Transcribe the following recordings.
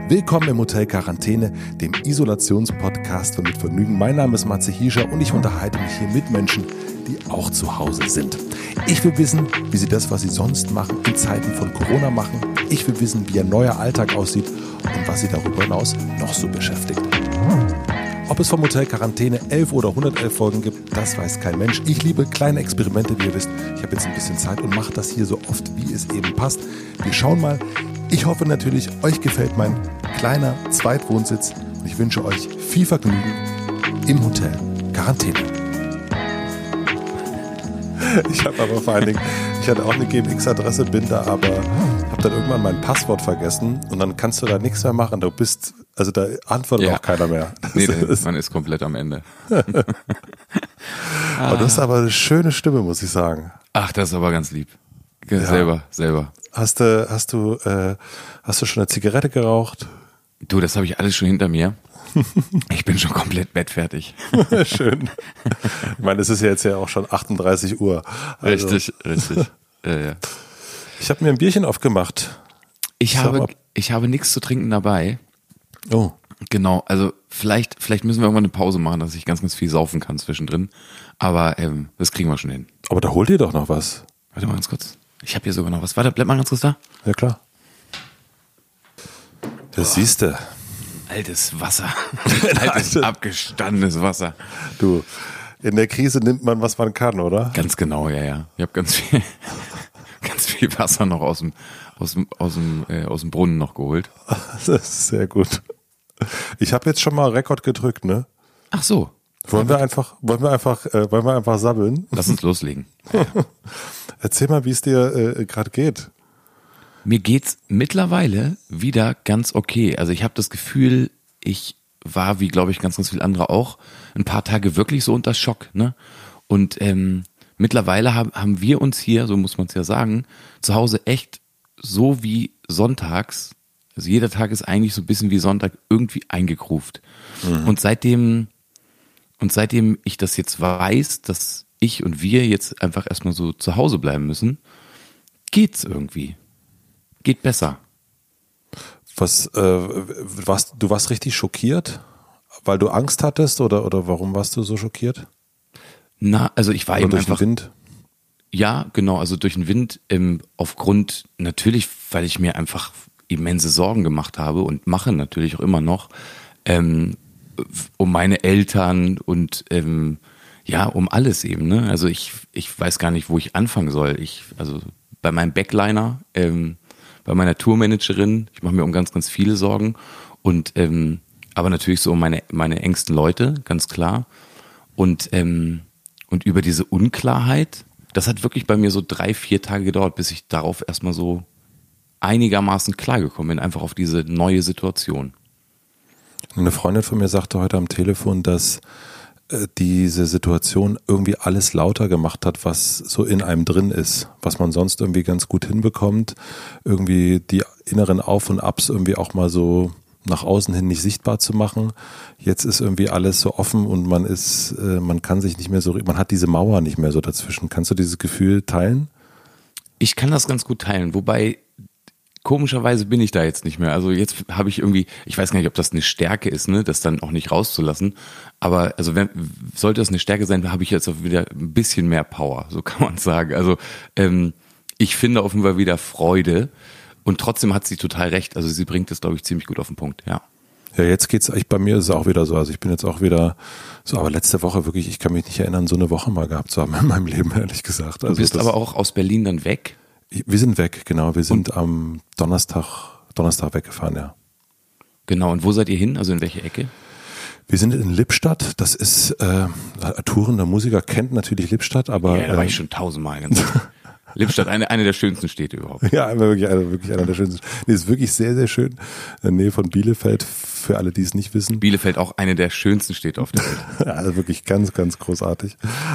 Willkommen im Hotel Quarantäne, dem Isolationspodcast von Mit Vergnügen. Mein Name ist Matze Hiescher und ich unterhalte mich hier mit Menschen, die auch zu Hause sind. Ich will wissen, wie sie das, was sie sonst machen, in Zeiten von Corona machen. Ich will wissen, wie ihr neuer Alltag aussieht und was sie darüber hinaus noch so beschäftigt. Ob es vom Hotel Quarantäne 11 oder 111 Folgen gibt, das weiß kein Mensch. Ich liebe kleine Experimente, wie ihr wisst. Ich habe jetzt ein bisschen Zeit und mache das hier so oft, wie es eben passt. Wir schauen mal. Ich hoffe natürlich, euch gefällt mein kleiner Zweitwohnsitz und ich wünsche euch viel Vergnügen im Hotel Quarantäne. Ich habe aber vor allen Dingen, ich hatte auch eine GMX-Adresse, bin da aber, habe dann irgendwann mein Passwort vergessen und dann kannst du da nichts mehr machen. Du bist, also da antwortet auch keiner mehr. Man ist komplett am Ende. Aber du hast aber eine schöne Stimme, muss ich sagen. Ach, das ist aber ganz lieb. Selber. Hast du schon eine Zigarette geraucht? Du, das habe ich alles schon hinter mir. Ich bin schon komplett bettfertig. Schön. Ich meine, es ist ja jetzt ja auch schon 38 Uhr. Also. Richtig. Ja. Ich habe mir ein Bierchen aufgemacht. Ich habe nichts zu trinken dabei. Oh. Genau, also vielleicht müssen wir irgendwann eine Pause machen, dass ich ganz, ganz viel saufen kann zwischendrin. Aber das kriegen wir schon hin. Aber da holt ihr doch noch was. Warte mal ganz kurz. Ich habe hier sogar noch was. Warte, bleib mal ganz kurz da. Ja, klar. Das siehst du. Altes Wasser. Altes, abgestandenes Wasser. Du, in der Krise nimmt man, was man kann, oder? Ganz genau, ja. Ich habe ganz viel Wasser noch aus dem Brunnen noch geholt. Das ist sehr gut. Ich habe jetzt schon mal Rekord gedrückt, ne? Ach so. Wollen wir einfach sabbeln? Lass uns loslegen. Erzähl mal, wie es dir gerade geht. Mir geht's mittlerweile wieder ganz okay. Also ich habe das Gefühl, ich war, wie glaube ich ganz, ganz viele andere auch, ein paar Tage wirklich so unter Schock, ne? Und mittlerweile haben wir uns hier, so muss man es ja sagen, zu Hause echt so wie sonntags, also jeder Tag ist eigentlich so ein bisschen wie Sonntag irgendwie eingegruft. Mhm. Und seitdem ich das jetzt weiß, dass ich und wir jetzt einfach erstmal so zu Hause bleiben müssen, geht's irgendwie. Geht besser. Du warst richtig schockiert? Weil du Angst hattest oder warum warst du so schockiert? Na, also ich war oder eben durch einfach... den Wind? Ja, genau, also durch den Wind, aufgrund, natürlich, weil ich mir einfach immense Sorgen gemacht habe und mache natürlich auch immer noch, um meine Eltern und um alles eben, ne? Also ich weiß gar nicht, wo ich anfangen soll. Also bei meinem Backliner, bei meiner Tourmanagerin, ich mache mir um ganz, ganz viele Sorgen und aber natürlich so um meine engsten Leute, ganz klar. Und über diese Unklarheit, das hat wirklich bei mir so 3-4 Tage gedauert, bis ich darauf erstmal so einigermaßen klargekommen bin, einfach auf diese neue Situation. Eine Freundin von mir sagte heute am Telefon, dass diese Situation irgendwie alles lauter gemacht hat, was so in einem drin ist, was man sonst irgendwie ganz gut hinbekommt, irgendwie die inneren Auf und Abs irgendwie auch mal so nach außen hin nicht sichtbar zu machen. Jetzt ist irgendwie alles so offen und man kann sich nicht mehr so, man hat diese Mauer nicht mehr so dazwischen. Kannst du dieses Gefühl teilen? Ich kann das ganz gut teilen, wobei komischerweise bin ich da jetzt nicht mehr. Also jetzt habe ich irgendwie, ich weiß gar nicht, ob das eine Stärke ist, ne, das dann auch nicht rauszulassen. Aber also sollte das eine Stärke sein, habe ich jetzt auch wieder ein bisschen mehr Power, so kann man sagen. Also ich finde auf jeden Fall wieder Freude und trotzdem hat sie total recht. Also sie bringt es, glaube ich, ziemlich gut auf den Punkt, ja. Ja, jetzt geht's, bei mir ist es auch wieder so. Also ich bin jetzt auch wieder so, aber letzte Woche wirklich, ich kann mich nicht erinnern, so eine Woche mal gehabt zu haben in meinem Leben, ehrlich gesagt. Also du bist aber auch aus Berlin dann weg? Wir sind weg, genau. Wir sind am Donnerstag weggefahren, ja. Genau, und wo seid ihr hin? Also in welche Ecke? Wir sind in Lippstadt. Das ist, tourender Musiker kennt natürlich Lippstadt, aber... Ja, da war ich schon 1000-mal. Ganz Lippstadt, eine der schönsten Städte überhaupt. Ja, wirklich einer der schönsten. Nee, ist wirklich sehr, sehr schön. In der Nähe von Bielefeld, für alle, die es nicht wissen. Bielefeld auch eine der schönsten Städte auf der Welt. Ja, also wirklich ganz, ganz großartig.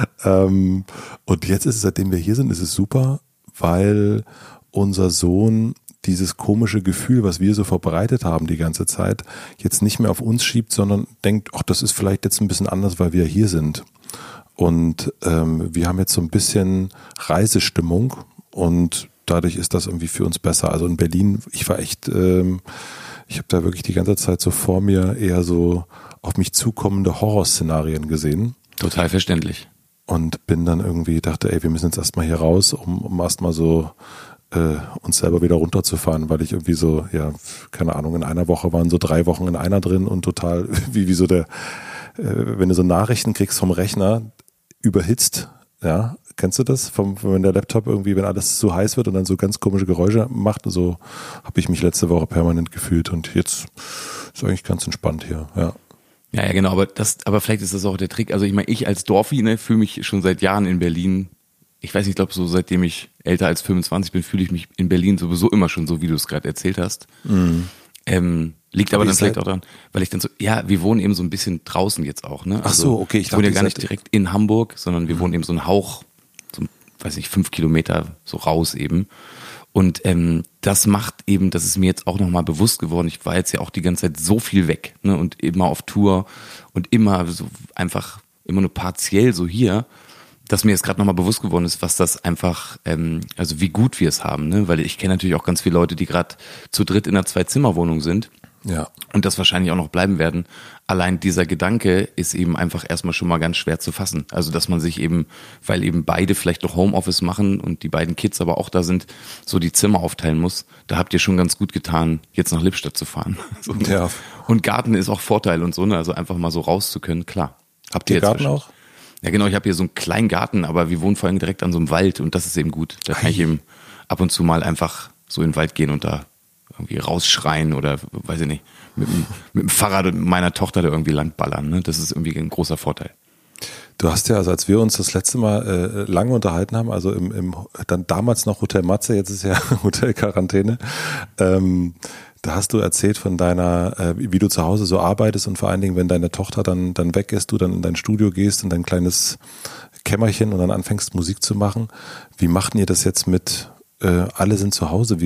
Und jetzt ist es, seitdem wir hier sind, ist es super, weil unser Sohn dieses komische Gefühl, was wir so verbreitet haben die ganze Zeit, jetzt nicht mehr auf uns schiebt, sondern denkt, ach, das ist vielleicht jetzt ein bisschen anders, weil wir hier sind. Und wir haben jetzt so ein bisschen Reisestimmung und dadurch ist das irgendwie für uns besser. Also in Berlin, ich war echt Ich habe da wirklich die ganze Zeit so vor mir eher so auf mich zukommende Horrorszenarien gesehen. Total verständlich. Und bin dann irgendwie, dachte, ey, wir müssen jetzt erstmal hier raus, um erstmal so uns selber wieder runterzufahren, weil ich irgendwie so, ja, keine Ahnung, in einer Woche waren so 3 Wochen in einer drin und total, wie so wenn du so Nachrichten kriegst vom Rechner, überhitzt, ja, kennst du das? Wenn der Laptop irgendwie, wenn alles zu heiß wird und dann so ganz komische Geräusche macht, so habe ich mich letzte Woche permanent gefühlt und jetzt ist eigentlich ganz entspannt hier, ja. Ja, genau, aber vielleicht ist das auch der Trick. Also ich meine, ich als Dorfi, ne, fühle mich schon seit Jahren in Berlin. Ich weiß nicht, ich glaube, so seitdem ich älter als 25 bin, fühle ich mich in Berlin sowieso immer schon so, wie du es gerade erzählt hast. Mhm. Liegt aber dann vielleicht auch daran, weil ich dann so, ja, wir wohnen eben so ein bisschen draußen jetzt auch, ne? Ach so, okay. Ich wohne ja gar nicht direkt in Hamburg, sondern wir wohnen eben so einen Hauch, so, weiß nicht, 5 Kilometer so raus eben. Und das macht eben, das ist mir jetzt auch nochmal bewusst geworden, ich war jetzt ja auch die ganze Zeit so viel weg, ne? Und immer auf Tour und immer so einfach, immer nur partiell so hier, dass mir jetzt gerade nochmal bewusst geworden ist, was das einfach, also wie gut wir es haben, ne? Weil ich kenne natürlich auch ganz viele Leute, die gerade zu dritt in einer 2-Zimmer-Wohnung sind. Ja. Und das wahrscheinlich auch noch bleiben werden. Allein dieser Gedanke ist eben einfach erstmal schon mal ganz schwer zu fassen. Also, dass man sich eben, weil eben beide vielleicht noch Homeoffice machen und die beiden Kids aber auch da sind, so die Zimmer aufteilen muss. Da habt ihr schon ganz gut getan, jetzt nach Lippstadt zu fahren. So. Ja. Und Garten ist auch Vorteil und so, ne? Also einfach mal so raus zu können, klar. Habt ihr Garten auch? Ja, genau, ich habe hier so einen kleinen Garten, aber wir wohnen vor allem direkt an so einem Wald und das ist eben gut. Da kann ich eben ab und zu mal einfach so in den Wald gehen und da irgendwie rausschreien oder, weiß ich nicht, mit dem Fahrrad meiner Tochter da irgendwie langballern. Ne? Das ist irgendwie ein großer Vorteil. Du hast ja, also als wir uns das letzte Mal lange unterhalten haben, also im dann damals noch Hotel Matze, jetzt ist ja Hotel Quarantäne, da hast du erzählt von deiner, wie du zu Hause so arbeitest und vor allen Dingen, wenn deine Tochter dann weg ist, du dann in dein Studio gehst, in dein kleines Kämmerchen und dann anfängst Musik zu machen. Wie macht ihr das jetzt mit alle sind zu Hause?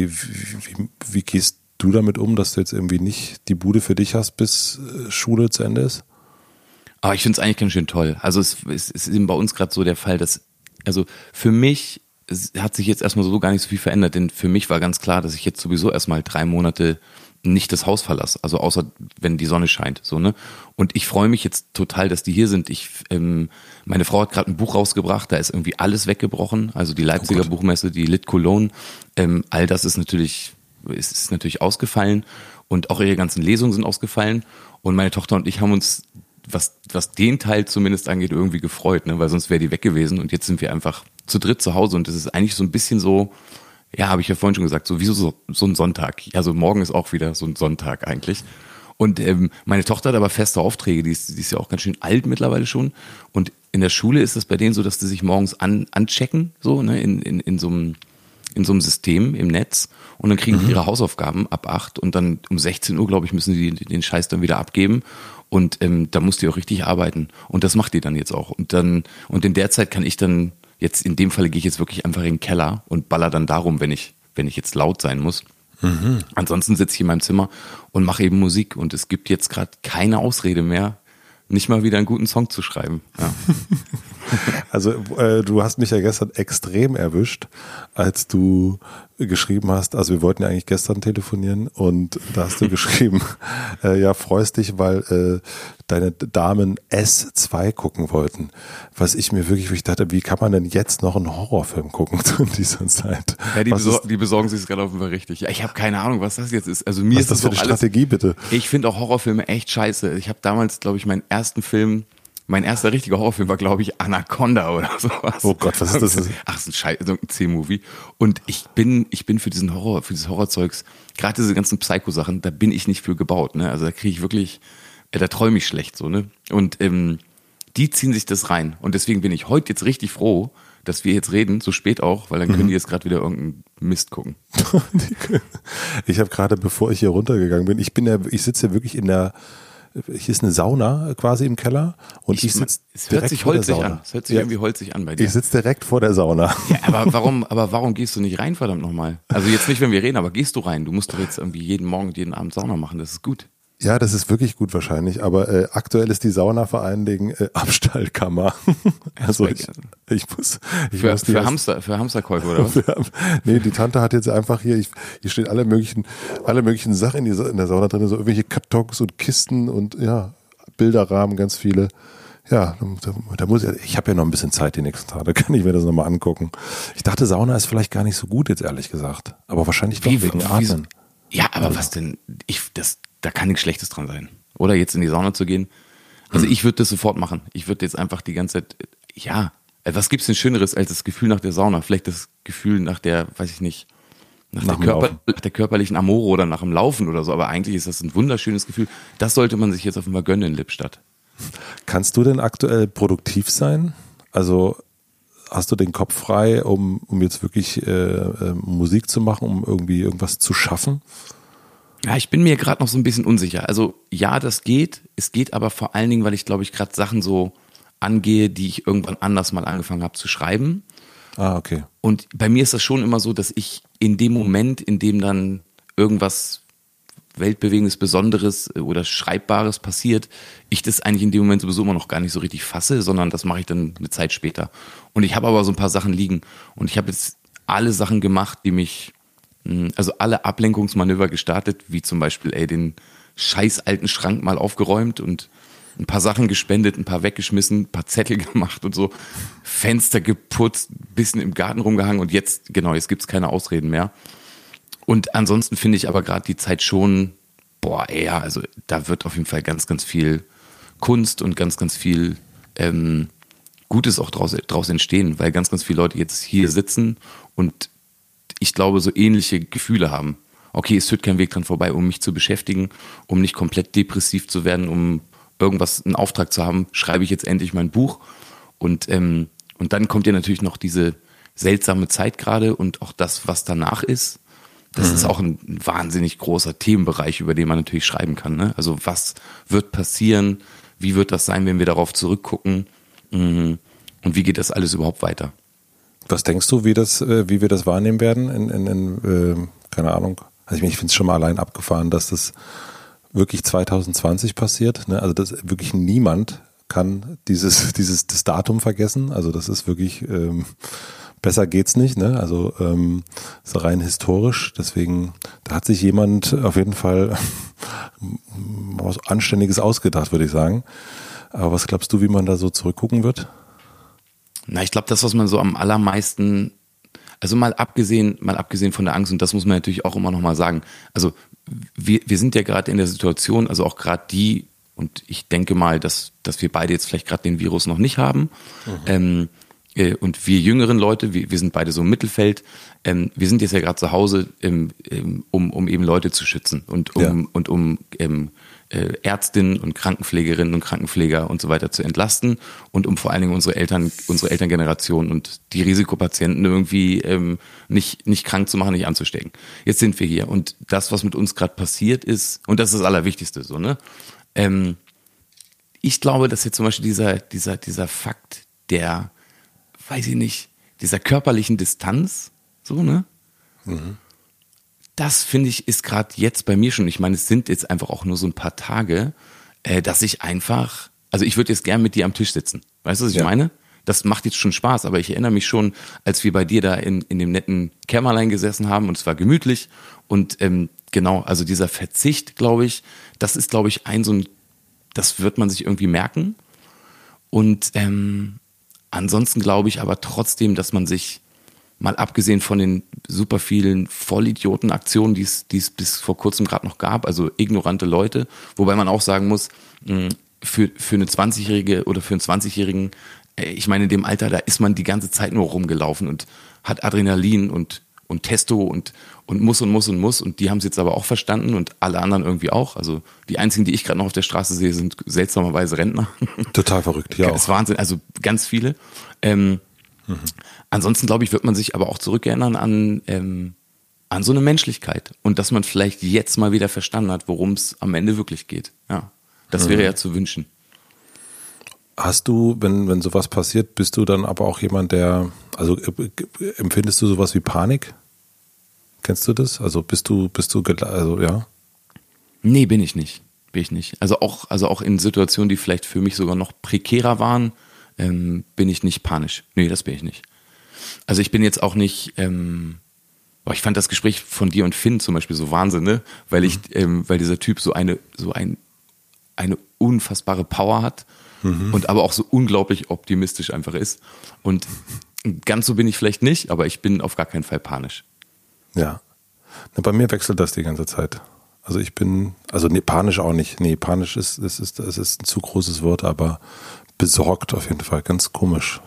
Wie gehst du damit um, dass du jetzt irgendwie nicht die Bude für dich hast, bis Schule zu Ende ist? Aber ich finde es eigentlich ganz schön toll. Also es ist eben bei uns gerade so der Fall, dass, also für mich hat sich jetzt erstmal so gar nicht so viel verändert, denn für mich war ganz klar, dass ich jetzt sowieso erstmal 3 Monate nicht das Haus verlasse, also außer wenn die Sonne scheint, so, ne? Und ich freue mich jetzt total, dass die hier sind. Meine Frau hat gerade ein Buch rausgebracht, da ist irgendwie alles weggebrochen, also die Leipziger Buchmesse, die Lit Cologne, all das ist natürlich ausgefallen und auch ihre ganzen Lesungen sind ausgefallen und meine Tochter und ich haben uns, was den Teil zumindest angeht, irgendwie gefreut, ne? Weil sonst wäre die weg gewesen und jetzt sind wir einfach zu dritt zu Hause und das ist eigentlich so ein bisschen so, ja, habe ich ja vorhin schon gesagt, so wie so ein Sonntag. Also morgen ist auch wieder so ein Sonntag eigentlich. Und meine Tochter hat aber feste Aufträge, die ist ja auch ganz schön alt mittlerweile schon. Und in der Schule ist das bei denen so, dass die sich morgens anchecken, so, ne, in so einem System im Netz. Und dann kriegen die ihre Hausaufgaben ab 8 und dann um 16 Uhr, glaube ich, müssen die den Scheiß dann wieder abgeben. Und da muss die auch richtig arbeiten. Und das macht die dann jetzt auch. Und in der Zeit kann ich dann, jetzt in dem Falle gehe ich jetzt wirklich einfach in den Keller und baller dann darum, wenn ich jetzt laut sein muss. Mhm. Ansonsten sitze ich in meinem Zimmer und mache eben Musik. Und es gibt jetzt gerade keine Ausrede mehr, nicht mal wieder einen guten Song zu schreiben. Ja. Also du hast mich ja gestern extrem erwischt, als du geschrieben hast, also wir wollten ja eigentlich gestern telefonieren und da hast du geschrieben, ja, freust dich, weil deine Damen S2 gucken wollten. Was ich mir wirklich dachte, wie kann man denn jetzt noch einen Horrorfilm gucken zu dieser Zeit? Ja, die besorgen sich es gerade offenbar richtig. Ja, ich habe keine Ahnung, was das jetzt ist. Also mir was ist das für eine Strategie, bitte? Ich finde auch Horrorfilme echt scheiße. Ich habe damals, glaube ich, mein erster richtiger Horrorfilm war, glaube ich, Anaconda oder sowas. Oh Gott, was ist das? Ach, so ein Scheiß, so ein C-Movie. Und ich bin für dieses Horrorzeugs, gerade diese ganzen Psycho-Sachen, da bin ich nicht für gebaut, ne? Also da kriege ich wirklich, da träume ich schlecht, so, ne? Und die ziehen sich das rein. Und deswegen bin ich heute jetzt richtig froh, dass wir jetzt reden, so spät auch, weil dann können die jetzt gerade wieder irgendeinen Mist gucken. Ich habe gerade, bevor ich hier runtergegangen bin, ich sitze ja wirklich hier ist eine Sauna quasi im Keller und ich sitze direkt vor der Sauna. Es hört sich irgendwie holzig an bei dir. Ich sitze direkt vor der Sauna. Ja, aber warum gehst du nicht rein, verdammt nochmal? Also jetzt nicht, wenn wir reden, aber gehst du rein? Du musst doch jetzt irgendwie jeden Morgen und jeden Abend Sauna machen, das ist gut. Ja, das ist wirklich gut wahrscheinlich, aber aktuell ist die Sauna vor allen Dingen Abstellkammer. Also ich muss für Hamsterkäufe oder was? Nee, die Tante hat jetzt einfach hier stehen alle möglichen Sachen in der Sauna drin, so irgendwelche Kartons und Kisten und ja, Bilderrahmen, ganz viele. Ja, ich habe ja noch ein bisschen Zeit die nächsten Tage, kann ich mir das nochmal angucken. Ich dachte, Sauna ist vielleicht gar nicht so gut jetzt, ehrlich gesagt. Aber wahrscheinlich doch wegen Atmen. Ja, aber was denn? Da kann nichts Schlechtes dran sein. Oder jetzt in die Sauna zu gehen. Also ich würde das sofort machen. Ich würde jetzt einfach die ganze Zeit, was gibt's denn Schöneres als das Gefühl nach der Sauna? Vielleicht das Gefühl nach der, weiß ich nicht, nach der körperlichen Amore oder nach dem Laufen oder so. Aber eigentlich ist das ein wunderschönes Gefühl. Das sollte man sich jetzt auf jeden Fall gönnen in Lippstadt. Kannst du denn aktuell produktiv sein? Also hast du den Kopf frei, um jetzt wirklich Musik zu machen, um irgendwie irgendwas zu schaffen? Ja, ich bin mir gerade noch so ein bisschen unsicher. Also ja, das geht. Es geht aber vor allen Dingen, weil ich glaube ich gerade Sachen so angehe, die ich irgendwann anders mal angefangen habe zu schreiben. Ah, okay. Und bei mir ist das schon immer so, dass ich in dem Moment, in dem dann irgendwas Weltbewegendes, Besonderes oder Schreibbares passiert, ich das eigentlich in dem Moment sowieso immer noch gar nicht so richtig fasse, sondern das mache ich dann eine Zeit später. Und ich habe aber so ein paar Sachen liegen und ich habe jetzt alle Sachen gemacht, also alle Ablenkungsmanöver gestartet, wie zum Beispiel den scheiß alten Schrank mal aufgeräumt und ein paar Sachen gespendet, ein paar weggeschmissen, ein paar Zettel gemacht und so, Fenster geputzt, bisschen im Garten rumgehangen und jetzt gibt's keine Ausreden mehr. Und ansonsten finde ich aber gerade die Zeit schon, also da wird auf jeden Fall ganz, ganz viel Kunst und ganz, ganz viel Gutes auch draus entstehen, weil ganz, ganz viele Leute jetzt hier sitzen und ich glaube, so ähnliche Gefühle haben. Okay, es führt kein Weg dran vorbei, um mich zu beschäftigen, um nicht komplett depressiv zu werden, um irgendwas, einen Auftrag zu haben, schreibe ich jetzt endlich mein Buch. Und dann kommt ja natürlich noch diese seltsame Zeit gerade und auch das, was danach ist. Das ist auch ein wahnsinnig großer Themenbereich, über den man natürlich schreiben kann. Ne? Also was wird passieren? Wie wird das sein, wenn wir darauf zurückgucken? Und wie geht das alles überhaupt weiter? Was denkst du, wie wir das wahrnehmen werden in keine Ahnung. Also ich finde es schon mal allein abgefahren, dass das wirklich 2020 passiert. Ne? Also dass wirklich niemand kann das Datum vergessen. Also das ist wirklich besser geht's nicht. Ne? Also so rein historisch. Deswegen da hat sich jemand auf jeden Fall was Anständiges ausgedacht, würde ich sagen. Aber was glaubst du, wie man da so zurückgucken wird? Na, ich glaube, das, was man so am allermeisten, also mal abgesehen von der Angst, und das muss man natürlich auch immer noch mal sagen, also wir sind ja gerade in der Situation, also auch gerade die, und ich denke mal, dass wir beide jetzt vielleicht gerade den Virus noch nicht haben, und wir jüngeren Leute, wir sind beide so im Mittelfeld, wir sind jetzt ja gerade zu Hause, um eben Leute zu schützen und um Ärztinnen und Krankenpflegerinnen und Krankenpfleger und so weiter zu entlasten und um vor allen Dingen unsere Elterngeneration und die Risikopatienten irgendwie nicht krank zu machen, nicht anzustecken. Jetzt sind wir hier und das, was mit uns gerade passiert ist, und das ist das Allerwichtigste, so, ne? Ich glaube, dass jetzt zum Beispiel dieser Fakt der, weiß ich nicht, dieser körperlichen Distanz, so, ne? Mhm. Das, finde ich, ist gerade jetzt bei mir schon, ich meine, es sind jetzt einfach auch nur so ein paar Tage, dass ich einfach, also ich würde jetzt gern mit dir am Tisch sitzen. Weißt du, was ich meine? Das macht jetzt schon Spaß, aber ich erinnere mich schon, als wir bei dir da in dem netten Kämmerlein gesessen haben und es war gemütlich und also dieser Verzicht, glaube ich, das ist, glaube ich, das wird man sich irgendwie merken und ansonsten glaube ich aber trotzdem, dass man sich mal abgesehen von den super vielen Vollidioten-Aktionen, die es bis vor kurzem gerade noch gab, also ignorante Leute, wobei man auch sagen muss, für eine 20-Jährige oder für einen 20-Jährigen, ich meine, in dem Alter, da ist man die ganze Zeit nur rumgelaufen und hat Adrenalin und Testo und muss und die haben es jetzt aber auch verstanden und alle anderen irgendwie auch. Also die einzigen, die ich gerade noch auf der Straße sehe, sind seltsamerweise Rentner. Total verrückt, ja. Das ist Wahnsinn, also ganz viele. Ansonsten, glaube ich, wird man sich aber auch zurückerinnern an so eine Menschlichkeit und dass man vielleicht jetzt mal wieder verstanden hat, worum es am Ende wirklich geht. Ja, das wäre ja zu wünschen. Hast du, wenn sowas passiert, bist du dann aber auch jemand, empfindest du sowas wie Panik? Kennst du das? Also bist du, ja? Nee, bin ich nicht. bin ich nicht. Also auch in Situationen, die vielleicht für mich sogar noch prekärer waren, bin ich nicht panisch. Nee, das bin ich nicht. Also ich bin jetzt auch nicht, ich fand das Gespräch von dir und Finn zum Beispiel so Wahnsinn, ne? Weil dieser Typ so eine unfassbare Power hat und aber auch so unglaublich optimistisch einfach ist. Und ganz so bin ich vielleicht nicht, aber ich bin auf gar keinen Fall panisch. Ja. Bei mir wechselt das die ganze Zeit. Also panisch auch nicht. Nee, panisch ist ein zu großes Wort, aber besorgt auf jeden Fall. Ganz komisch.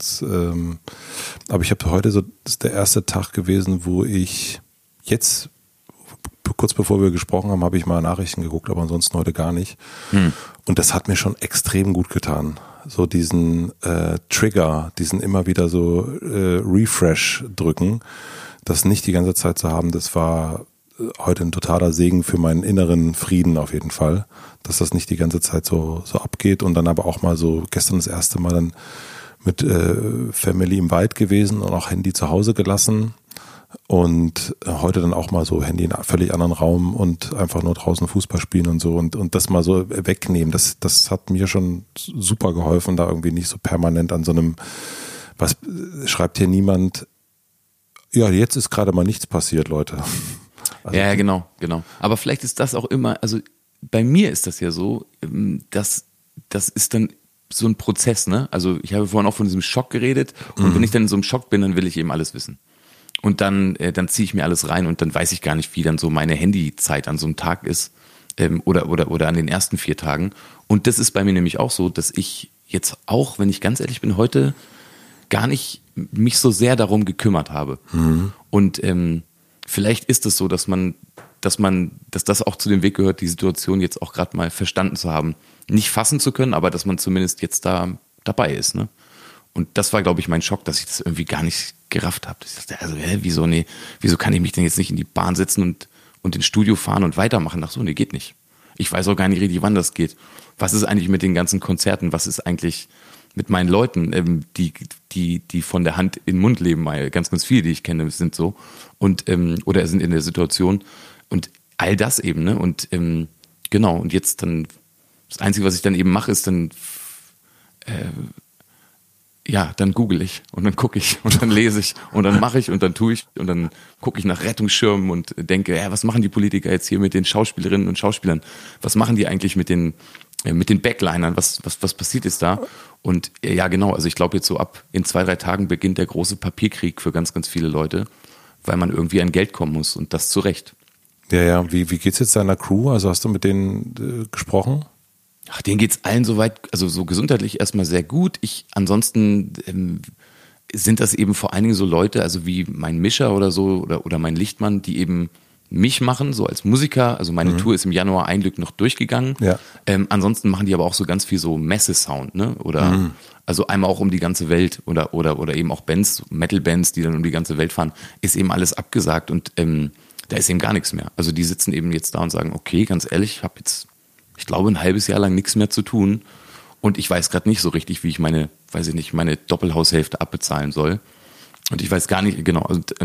Aber ich habe heute das ist der erste Tag gewesen, wo ich jetzt, kurz bevor wir gesprochen haben, habe ich mal Nachrichten geguckt, aber ansonsten heute gar nicht. Und das hat mir schon extrem gut getan. So diesen Trigger, diesen immer wieder so Refresh drücken, das nicht die ganze Zeit zu haben, das war heute ein totaler Segen für meinen inneren Frieden auf jeden Fall, dass das nicht die ganze Zeit so abgeht und dann aber auch mal so gestern das erste Mal dann mit Family im Wald gewesen und auch Handy zu Hause gelassen und heute dann auch mal so Handy in einem völlig anderen Raum und einfach nur draußen Fußball spielen und so und das mal so wegnehmen, das hat mir schon super geholfen, da irgendwie nicht so permanent an so einem, was schreibt hier niemand, ja, jetzt ist gerade mal nichts passiert, Leute. Also, ja, genau. Aber vielleicht ist das auch immer, also bei mir ist das ja so, das ist dann so ein Prozess, ne? Also ich habe vorhin auch von diesem Schock geredet und wenn ich dann in so einem Schock bin, dann will ich eben alles wissen. Und dann ziehe ich mir alles rein und dann weiß ich gar nicht, wie dann so meine Handyzeit an so einem Tag ist oder an den ersten 4 Tagen. Und das ist bei mir nämlich auch so, dass ich jetzt auch, wenn ich ganz ehrlich bin, heute gar nicht mich so sehr darum gekümmert habe. Und vielleicht ist es so, dass das auch zu dem Weg gehört, die Situation jetzt auch gerade mal verstanden zu haben. Nicht fassen zu können, aber dass man zumindest jetzt da dabei ist. Ne? Und das war, glaube ich, mein Schock, dass ich das irgendwie gar nicht gerafft habe. Ich dachte, also, wieso kann ich mich denn jetzt nicht in die Bahn setzen und ins Studio fahren und weitermachen? Ach so, nee, geht nicht. Ich weiß auch gar nicht richtig, wann das geht. Was ist eigentlich mit den ganzen Konzerten? Was ist eigentlich mit meinen Leuten, die von der Hand in den Mund leben, ganz, ganz viele, die ich kenne, sind so und oder sind in der Situation und all das eben, ne? Und genau, und jetzt dann das Einzige, was ich dann eben mache, ist dann dann google ich und dann gucke ich und dann lese ich und dann mache ich und dann tue ich und dann gucke ich nach Rettungsschirmen und denke, was machen die Politiker jetzt hier mit den Schauspielerinnen und Schauspielern? Was machen die eigentlich mit den Backlinern? Was passiert jetzt da? Und ja, genau, also ich glaube jetzt so in 2-3 Tagen beginnt der große Papierkrieg für ganz, ganz viele Leute, weil man irgendwie an Geld kommen muss und das zu Recht. Ja, wie geht's jetzt deiner Crew? Also hast du mit denen gesprochen? Ach, denen geht's allen soweit, also so gesundheitlich erstmal sehr gut. Ansonsten sind das eben vor allen Dingen so Leute, also wie mein Mischer oder so oder mein Lichtmann, die eben mich machen, so als Musiker. Also meine Tour ist im Januar ein Glück noch durchgegangen. Ja. Ansonsten machen die aber auch so ganz viel so Messe-Sound, ne? Oder also einmal auch um die ganze Welt oder eben auch Bands, Metal-Bands, die dann um die ganze Welt fahren, ist eben alles abgesagt und da ist eben gar nichts mehr. Also die sitzen eben jetzt da und sagen, okay, ganz ehrlich, ich habe jetzt, ich glaube, ein halbes Jahr lang nichts mehr zu tun und ich weiß gerade nicht so richtig, wie ich meine Doppelhaushälfte abbezahlen soll. Und ich weiß gar nicht, genau,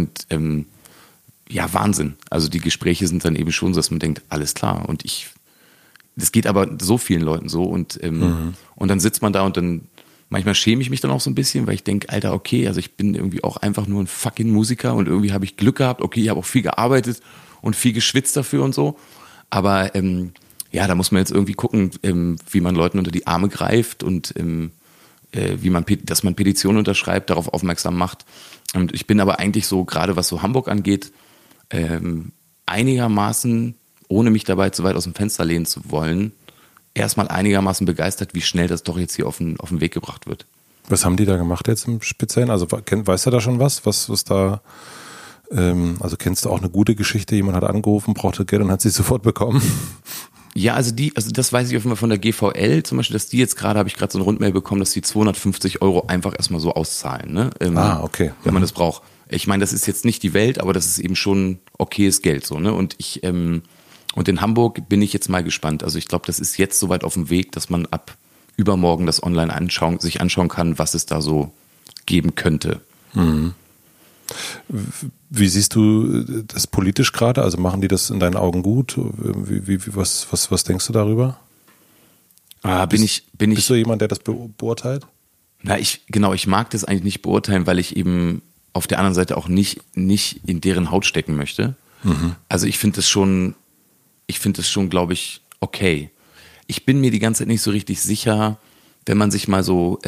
ja, Wahnsinn. Also die Gespräche sind dann eben schon so, dass man denkt, alles klar. Und das geht aber so vielen Leuten so und dann sitzt man da und dann manchmal schäme ich mich dann auch so ein bisschen, weil ich denke, Alter, okay, also ich bin irgendwie auch einfach nur ein fucking Musiker und irgendwie habe ich Glück gehabt, okay, ich habe auch viel gearbeitet und viel geschwitzt dafür und so, aber da muss man jetzt irgendwie gucken, wie man Leuten unter die Arme greift und dass man Petitionen unterschreibt, darauf aufmerksam macht. Und ich bin aber eigentlich so, gerade was so Hamburg angeht, einigermaßen, ohne mich dabei zu weit aus dem Fenster lehnen zu wollen, erstmal einigermaßen begeistert, wie schnell das doch jetzt hier auf den Weg gebracht wird. Was haben die da gemacht jetzt im Speziellen? Also weißt du da schon was da, also kennst du auch eine gute Geschichte, jemand hat angerufen, brauchte Geld und hat sie sofort bekommen? Ja, also das weiß ich auf jeden Fall von der GVL zum Beispiel, dass die jetzt gerade, habe ich gerade so eine Rundmail bekommen, dass die 250 € einfach erstmal so auszahlen, ne? Okay. Wenn man das braucht. Ich meine, das ist jetzt nicht die Welt, aber das ist eben schon okayes Geld, so, ne? Und und in Hamburg bin ich jetzt mal gespannt. Also ich glaube, das ist jetzt soweit auf dem Weg, dass man ab übermorgen das online sich anschauen kann, was es da so geben könnte. Mhm. Wie siehst du das politisch gerade? Also machen die das in deinen Augen gut? Was denkst du darüber? Bist du jemand, der das beurteilt? Na, ich mag das eigentlich nicht beurteilen, weil ich eben auf der anderen Seite auch nicht in deren Haut stecken möchte. Also ich finde das schon, glaube ich, okay. Ich bin mir die ganze Zeit nicht so richtig sicher, wenn man sich mal so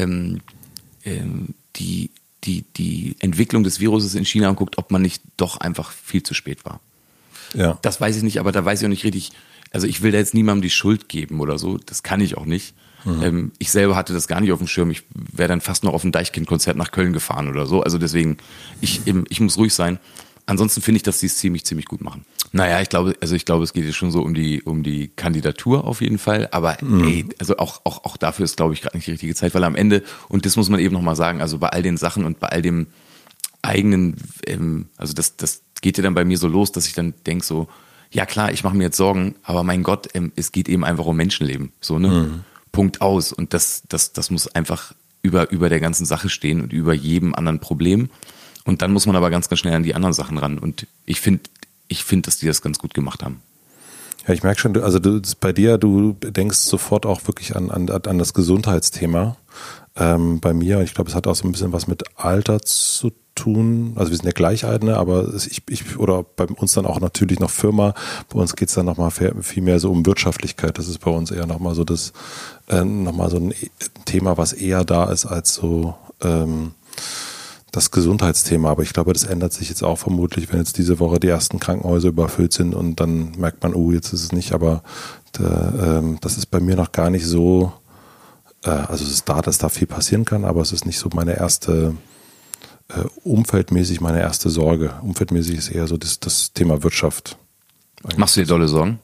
die Entwicklung des Viruses in China anguckt, ob man nicht doch einfach viel zu spät war. Ja. Das weiß ich nicht, aber da weiß ich auch nicht richtig, also ich will da jetzt niemandem die Schuld geben oder so, das kann ich auch nicht. Ich selber hatte das gar nicht auf dem Schirm, ich wäre dann fast noch auf ein Deichkind-Konzert nach Köln gefahren oder so, also deswegen, ich muss ruhig sein. Ansonsten finde ich, dass die es ziemlich gut machen. Naja, ich glaube, es geht jetzt schon so um die Kandidatur auf jeden Fall, aber also auch dafür ist, glaube ich, gerade nicht die richtige Zeit, weil am Ende, und das muss man eben nochmal sagen, also bei all den Sachen und bei all dem eigenen, also das geht ja dann bei mir so los, dass ich dann denke so, ja klar, ich mache mir jetzt Sorgen, aber mein Gott, es geht eben einfach um Menschenleben, so, ne? Punkt aus. Und das muss einfach über der ganzen Sache stehen und über jedem anderen Problem. Und dann muss man aber ganz schnell an die anderen Sachen ran. Und ich finde, dass die das ganz gut gemacht haben. Ja, ich merke schon, bei dir, du denkst sofort auch wirklich an das Gesundheitsthema. Bei mir, ich glaube, es hat auch so ein bisschen was mit Alter zu tun. Also wir sind ja Gleicheigene, aber oder bei uns dann auch natürlich noch Firma. Bei uns geht es dann nochmal viel mehr so um Wirtschaftlichkeit. Das ist bei uns eher nochmal so nochmal so ein Thema, was eher da ist als so das Gesundheitsthema. Aber ich glaube, das ändert sich jetzt auch vermutlich, wenn jetzt diese Woche die ersten Krankenhäuser überfüllt sind und dann merkt man, jetzt ist es nicht. Aber das ist bei mir noch gar nicht so. Also es ist da, dass da viel passieren kann, aber es ist nicht so meine erste, umfeldmäßig meine erste Sorge. Umfeldmäßig ist eher so das Thema Wirtschaft. Machst du dir dolle Sorgen?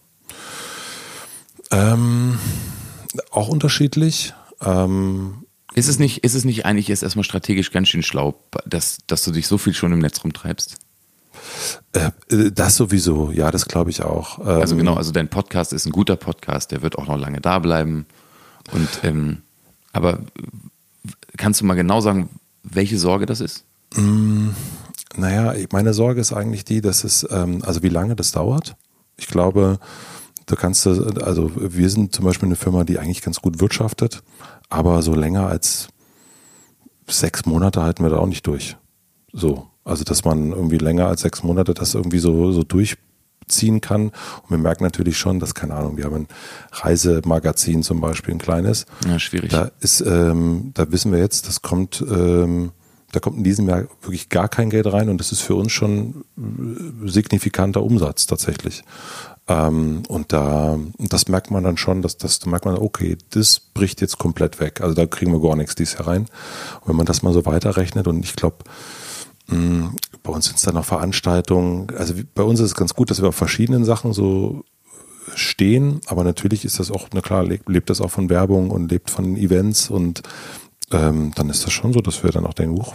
Auch unterschiedlich. Ist es nicht eigentlich jetzt erstmal strategisch ganz schön schlau, dass du dich so viel schon im Netz rumtreibst? Das sowieso, ja, das glaube ich auch. Also genau, also dein Podcast ist ein guter Podcast, der wird auch noch lange da bleiben. Und aber kannst du mal genau sagen, welche Sorge das ist? Naja, meine Sorge ist eigentlich die, dass es, also wie lange das dauert. Ich glaube, also wir sind zum Beispiel eine Firma, die eigentlich ganz gut wirtschaftet, aber so länger als 6 Monate halten wir da auch nicht durch. So, also dass man irgendwie länger als 6 Monate das irgendwie so durchziehen kann. Und wir merken natürlich schon, dass, keine Ahnung, wir haben ein Reisemagazin zum Beispiel, ein kleines. Ja, schwierig. Da wissen wir jetzt, da kommt in diesem Jahr wirklich gar kein Geld rein und das ist für uns schon signifikanter Umsatz tatsächlich. Und das merkt man dann schon, da merkt man, okay, das bricht jetzt komplett weg. Also da kriegen wir gar nichts dieses Jahr rein. Und wenn man das mal so weiterrechnet und ich glaube, bei uns sind es dann noch Veranstaltungen, also bei uns ist es ganz gut, dass wir auf verschiedenen Sachen so stehen, aber natürlich ist das auch, na klar, lebt das auch von Werbung und lebt von Events und dann ist das schon so, dass wir dann auch denken,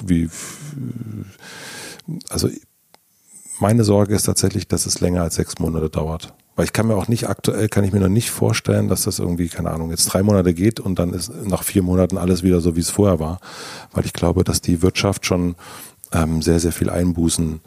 also meine Sorge ist tatsächlich, dass es länger als 6 Monate dauert. Weil ich kann mir noch nicht vorstellen, dass das irgendwie, keine Ahnung, jetzt 3 Monate geht und dann ist nach 4 Monaten alles wieder so, wie es vorher war. Weil ich glaube, dass die Wirtschaft schon sehr, sehr viel Einbußen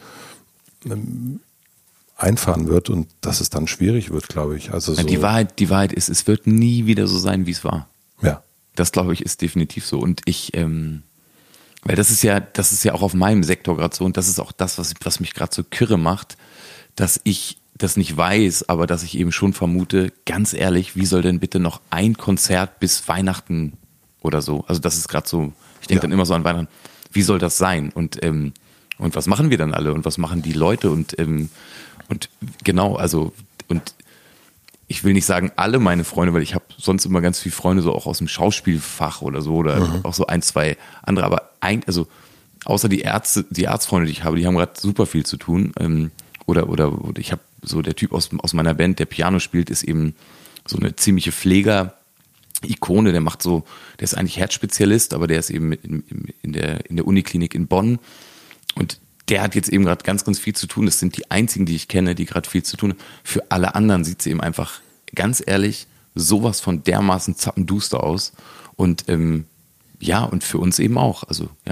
einfahren wird und dass es dann schwierig wird, glaube ich. Also so, die Wahrheit ist, es wird nie wieder so sein, wie es war. Ja. Das, glaube ich, ist definitiv so. Und weil das ist ja auch auf meinem Sektor gerade so und das ist auch das, was mich gerade so kirre macht, dass ich das nicht weiß, aber dass ich eben schon vermute, ganz ehrlich, wie soll denn bitte noch ein Konzert bis Weihnachten oder so? Also das ist gerade so, ich denke dann immer so an Weihnachten, wie soll das sein? Und was machen wir dann alle und was machen die Leute und genau, also und ich will nicht sagen alle meine Freunde, weil ich habe sonst immer ganz viele Freunde so auch aus dem Schauspielfach oder so oder auch so 1, 2 andere, aber also außer die Arztfreunde, die ich habe, die haben gerade super viel zu tun oder ich habe so der Typ aus meiner Band, der Piano spielt, ist eben so eine ziemliche Pfleger-Ikone, der ist eigentlich Herzspezialist, aber der ist eben in der Uniklinik in Bonn und der hat jetzt eben gerade ganz, ganz viel zu tun. Das sind die einzigen, die ich kenne, die gerade viel zu tun haben. Für alle anderen sieht es eben einfach, ganz ehrlich, sowas von dermaßen zappenduster aus. Und ja, und für uns eben auch. Also ja.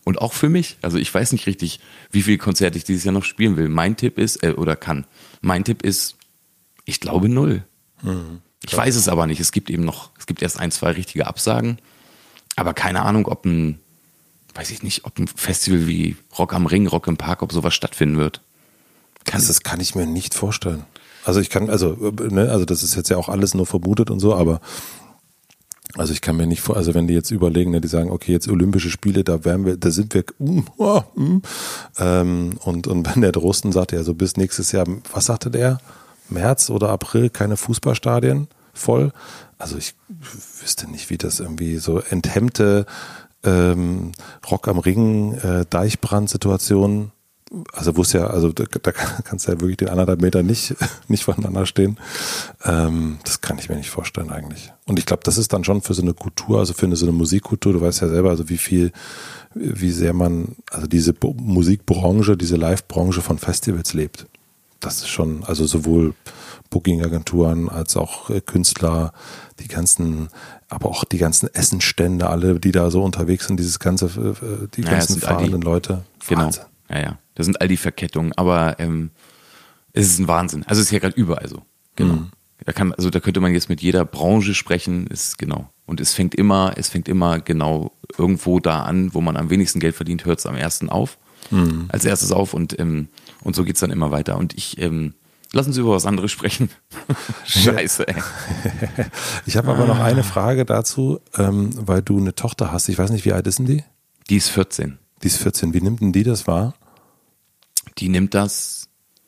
Und auch für mich. Also ich weiß nicht richtig, wie viele Konzerte ich dieses Jahr noch spielen will. Mein Tipp ist, mein Tipp ist, ich glaube 0. Ich weiß es aber nicht. Es gibt erst 1, 2 richtige Absagen. Aber keine Ahnung, ob ein Festival wie Rock am Ring, Rock im Park, ob sowas stattfinden wird. Das kann ich mir nicht vorstellen. Also das ist jetzt ja auch alles nur vermutet und so, aber also ich kann mir nicht vor, also wenn die jetzt überlegen, ne, die sagen, okay, jetzt Olympische Spiele, da sind wir, und wenn der Drosten sagt, ja, so bis nächstes Jahr, was sagte der? März oder April, keine Fußballstadien voll. Also ich wüsste nicht, wie das irgendwie so enthemmte Rock am Ring, Deichbrand-Situationen, also da kannst du ja wirklich den 1,5 Meter nicht voneinander stehen. Das kann ich mir nicht vorstellen eigentlich. Und ich glaube, das ist dann schon für so eine Kultur, also für so eine Musikkultur, du weißt ja selber, also wie sehr man, also diese Musikbranche, diese Live-Branche von Festivals lebt. Das ist schon, also sowohl Booking-Agenturen als auch Künstler, aber auch die ganzen Essenstände, alle, die da so unterwegs sind, die ganzen fahrenden Leute. Wahnsinn. Genau. Ja. Das sind all die Verkettungen, aber es ist ein Wahnsinn. Also es ist ja gerade überall so. Genau. Da könnte man jetzt mit jeder Branche sprechen, Und es fängt immer genau irgendwo da an, wo man am wenigsten Geld verdient, hört es am ersten auf. Als erstes auf und so geht's dann immer weiter. Und lassen Sie über was anderes sprechen. Scheiße, ey. Ich habe aber noch eine Frage dazu, weil du eine Tochter hast. Ich weiß nicht, wie alt ist denn die? Die ist 14. Wie nimmt denn die das wahr? Die nimmt das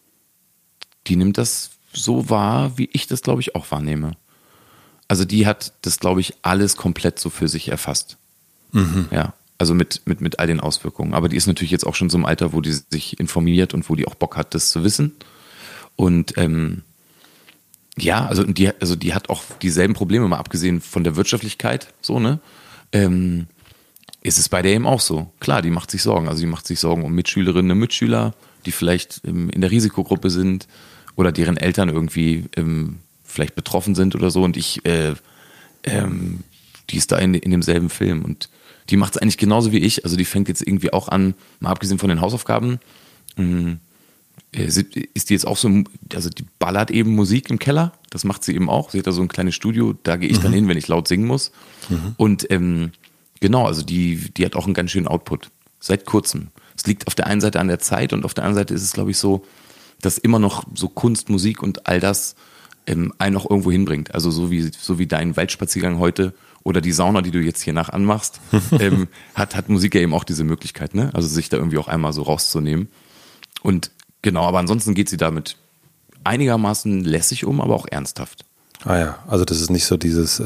so wahr, wie ich das, glaube ich, auch wahrnehme. Also die hat das, glaube ich, alles komplett so für sich erfasst. Ja, also mit all den Auswirkungen. Aber die ist natürlich jetzt auch schon so im Alter, wo die sich informiert und wo die auch Bock hat, das zu wissen. Und die hat auch dieselben Probleme, mal abgesehen von der Wirtschaftlichkeit, so, ne? Ist es bei der eben auch so. Klar, die macht sich Sorgen. Also die macht sich Sorgen um Mitschülerinnen und Mitschüler, die vielleicht in der Risikogruppe sind oder deren Eltern irgendwie vielleicht betroffen sind oder so. Und die ist da in demselben Film. Und die macht es eigentlich genauso wie ich. Also die fängt jetzt irgendwie auch an, mal abgesehen von den Hausaufgaben, ist die jetzt auch so, also die ballert eben Musik im Keller. Das macht sie eben auch. Sie hat da so ein kleines Studio, da gehe ich dann hin, wenn ich laut singen muss. Und genau, also die hat auch einen ganz schönen Output. Seit kurzem. Es liegt auf der einen Seite an der Zeit und auf der anderen Seite ist es, glaube ich, so, dass immer noch so Kunst, Musik und all das einen noch irgendwo hinbringt. Also so wie dein Waldspaziergang heute oder die Sauna, die du jetzt hier nach anmachst, hat Musik ja eben auch diese Möglichkeit, ne? Also sich da irgendwie auch einmal so rauszunehmen. Und genau, aber ansonsten geht sie damit einigermaßen lässig um, aber auch ernsthaft. Ah ja, also das ist nicht so dieses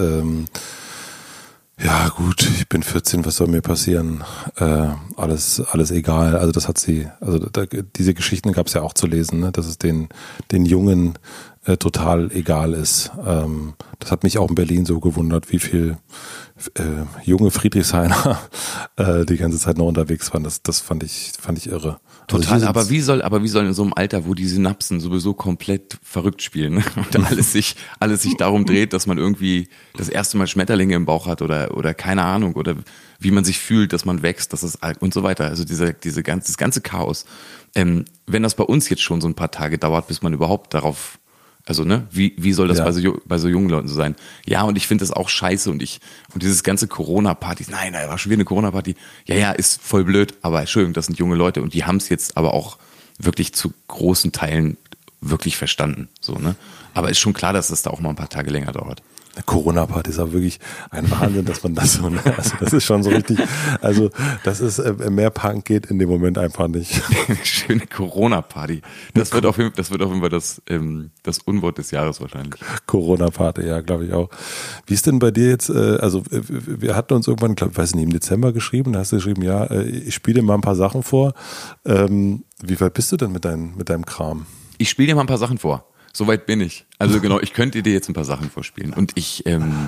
ja gut, ich bin 14, was soll mir passieren? Alles egal. Also das hat sie, diese Geschichten gab es ja auch zu lesen, ne? Dass es den Jungen total egal ist. Das hat mich auch in Berlin so gewundert, wie viel junge Friedrichshainer die ganze Zeit noch unterwegs waren. Das fand ich irre. Total, also aber wie soll in so einem Alter, wo die Synapsen sowieso komplett verrückt spielen, ne? Und alles sich darum dreht, dass man irgendwie das erste Mal Schmetterlinge im Bauch hat oder keine Ahnung, oder wie man sich fühlt, dass man wächst, dass es und so weiter. Also das ganze Chaos. Wenn das bei uns jetzt schon so ein paar Tage dauert, bis man überhaupt darauf, also ne, wie soll das bei so jungen Leuten so sein? Ja, und ich finde das auch scheiße und dieses ganze Corona-Partys, nein, da war schon wieder eine Corona-Party. Ja, ist voll blöd, aber Entschuldigung, das sind junge Leute und die haben es jetzt aber auch wirklich zu großen Teilen wirklich verstanden, so, ne? Aber ist schon klar, dass das da auch mal ein paar Tage länger dauert. Eine Corona-Party ist auch wirklich ein Wahnsinn, dass man das so, also das ist schon so richtig, also das ist, mehr Punk geht in dem Moment einfach nicht. Schöne Corona-Party. Das wird auf jeden Fall das Unwort des Jahres wahrscheinlich. Corona-Party, ja, glaube ich auch. Wie ist denn bei dir jetzt, also wir hatten uns irgendwann, glaube ich, weiß nicht, im Dezember geschrieben, da hast du geschrieben, ja, ich spiele dir mal ein paar Sachen vor. Wie weit bist du denn mit deinem Kram? Ich spiele dir mal ein paar Sachen vor. Soweit bin ich. Also genau, ich könnte dir jetzt ein paar Sachen vorspielen. Und ich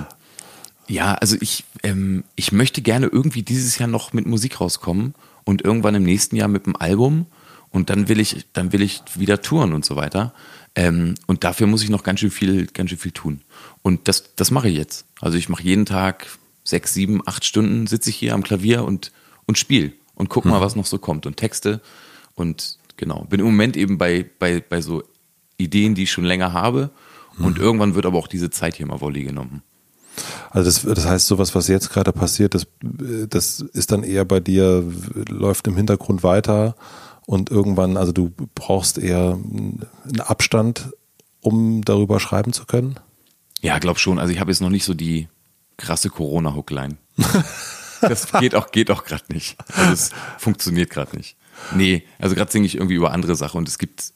möchte gerne irgendwie dieses Jahr noch mit Musik rauskommen und irgendwann im nächsten Jahr mit einem Album und dann will ich wieder touren und so weiter. Und dafür muss ich noch ganz schön viel tun. Und das mache ich jetzt. Also ich mache jeden Tag 6, 7, 8 Stunden sitze ich hier am Klavier und spiele. und guck mal, was noch so kommt und Texte und genau, bin im Moment eben bei so Ideen, die ich schon länger habe und irgendwann wird aber auch diese Zeit hier mal Volley genommen. Also das heißt, sowas, was jetzt gerade passiert, das ist dann eher bei dir, läuft im Hintergrund weiter und irgendwann, also du brauchst eher einen Abstand, um darüber schreiben zu können? Ja, glaub schon. Also ich habe jetzt noch nicht so die krasse Corona-Hookline. Das geht auch gerade nicht. Also es funktioniert gerade nicht. Nee, also gerade singe ich irgendwie über andere Sachen und es gibt,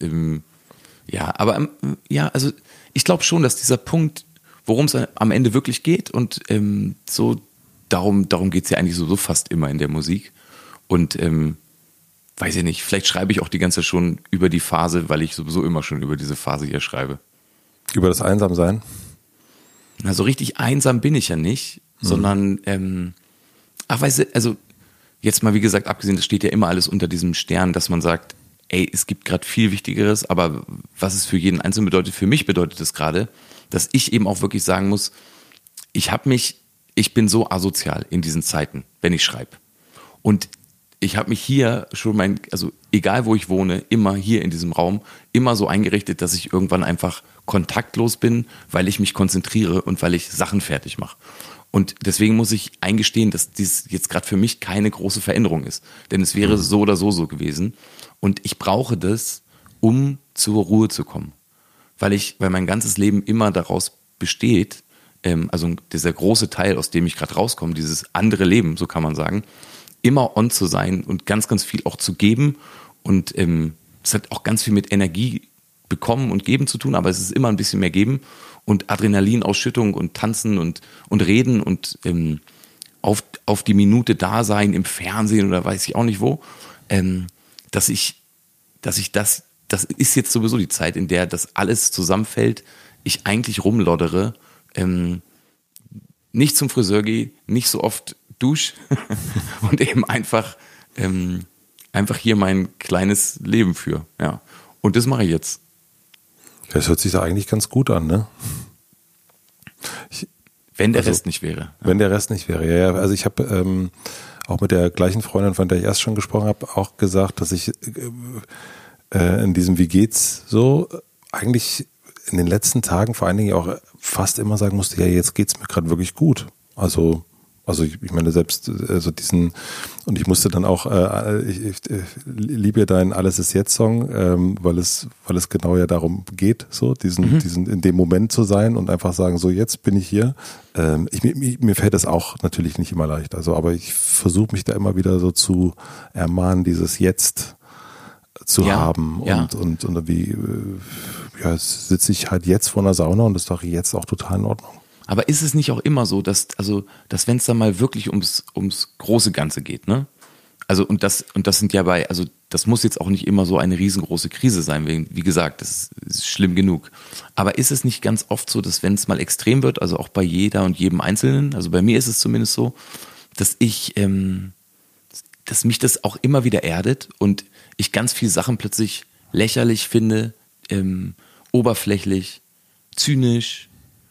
also ich glaube schon, dass dieser Punkt, worum es am Ende wirklich geht und so darum geht es ja eigentlich so fast immer in der Musik und weiß ich nicht, vielleicht schreibe ich auch die ganze Zeit schon über die Phase, weil ich sowieso immer schon über diese Phase hier schreibe. Über das Einsamsein? Na, so richtig einsam bin ich ja nicht, sondern weißt du, also jetzt mal wie gesagt, abgesehen, das steht ja immer alles unter diesem Stern, dass man sagt, ey, es gibt gerade viel Wichtigeres, aber was es für jeden Einzelnen bedeutet, für mich bedeutet es gerade, dass ich eben auch wirklich sagen muss, ich bin so asozial in diesen Zeiten, wenn ich schreibe. Und ich habe mich hier schon also egal wo ich wohne, immer hier in diesem Raum, immer so eingerichtet, dass ich irgendwann einfach kontaktlos bin, weil ich mich konzentriere und weil ich Sachen fertig mache. Und deswegen muss ich eingestehen, dass dies jetzt gerade für mich keine große Veränderung ist. Denn es wäre so oder so gewesen. Und ich brauche das, um zur Ruhe zu kommen. Weil mein ganzes Leben immer daraus besteht, also dieser große Teil, aus dem ich gerade rauskomme, dieses andere Leben, so kann man sagen, immer on zu sein und ganz, ganz viel auch zu geben. Und es hat auch ganz viel mit Energie bekommen und geben zu tun, aber es ist immer ein bisschen mehr geben und Adrenalinausschüttung und Tanzen und Reden und auf die Minute da sein im Fernsehen oder weiß ich auch nicht wo, das ist jetzt sowieso die Zeit, in der das alles zusammenfällt, ich eigentlich rumloddere, nicht zum Friseur gehe, nicht so oft dusche und eben einfach hier mein kleines Leben führe. Ja. Und das mache ich jetzt. Das hört sich da eigentlich ganz gut an, ne? Wenn der Rest nicht wäre. Ja. Wenn der Rest nicht wäre, ja. Also ich habe auch mit der gleichen Freundin, von der ich erst schon gesprochen habe, auch gesagt, dass ich in diesem Wie geht's so eigentlich in den letzten Tagen vor allen Dingen auch fast immer sagen musste, ja, jetzt geht's mir gerade wirklich gut. Also ich meine selbst so diesen, und ich musste dann auch, ich liebe deinen Alles ist jetzt Song, weil es genau ja darum geht, so diesen in dem Moment zu sein und einfach sagen, so jetzt bin ich hier. Mir fällt das auch natürlich nicht immer leicht, also aber ich versuche mich da immer wieder so zu ermahnen, dieses Jetzt zu haben und wie sitze ich halt jetzt vor einer Sauna und das ist doch jetzt auch total in Ordnung. Aber ist es nicht auch immer so, dass wenn es dann mal wirklich ums große Ganze geht, ne? Also und das sind ja also das muss jetzt auch nicht immer so eine riesengroße Krise sein, wie gesagt, das ist schlimm genug. Aber ist es nicht ganz oft so, dass wenn es mal extrem wird, also auch bei jeder und jedem Einzelnen, also bei mir ist es zumindest so, dass mich das auch immer wieder erdet und ich ganz viele Sachen plötzlich lächerlich finde, oberflächlich, zynisch,